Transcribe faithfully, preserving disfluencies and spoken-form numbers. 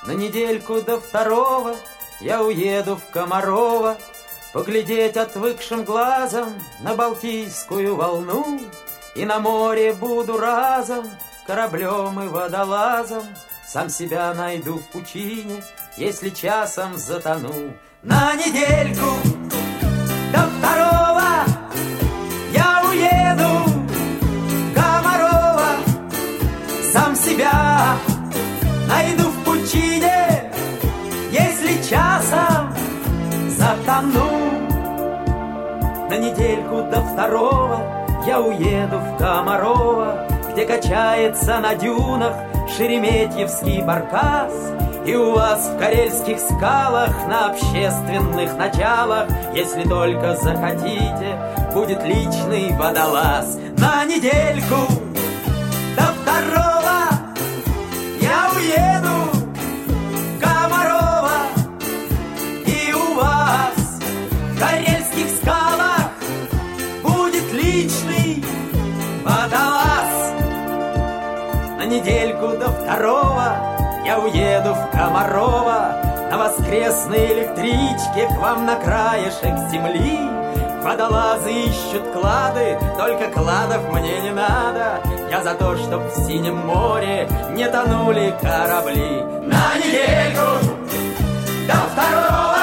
На недельку до второго я уеду в Комарово, поглядеть отвыкшим глазом на Балтийскую волну. И на море буду разом кораблем и водолазом, сам себя найду в пучине, если часом затону. На недельку до второго я уеду в Комарово, сам себя найду в пучине, если часом затону. На недельку до второго я уеду в Комарово, где качается на дюнах шереметьевский баркас. И у вас в карельских скалах на общественных началах, если только захотите, будет личный водолаз. На недельку до второго я уеду в Комарово, и у вас в карельских скалах будет личный водолаз. На недельку до второго я уеду в Комарово, на воскресной электричке к вам на краешек земли. Водолазы ищут клады, только кладов мне не надо. Я за то, чтоб в синем море не тонули корабли. На недельку до второго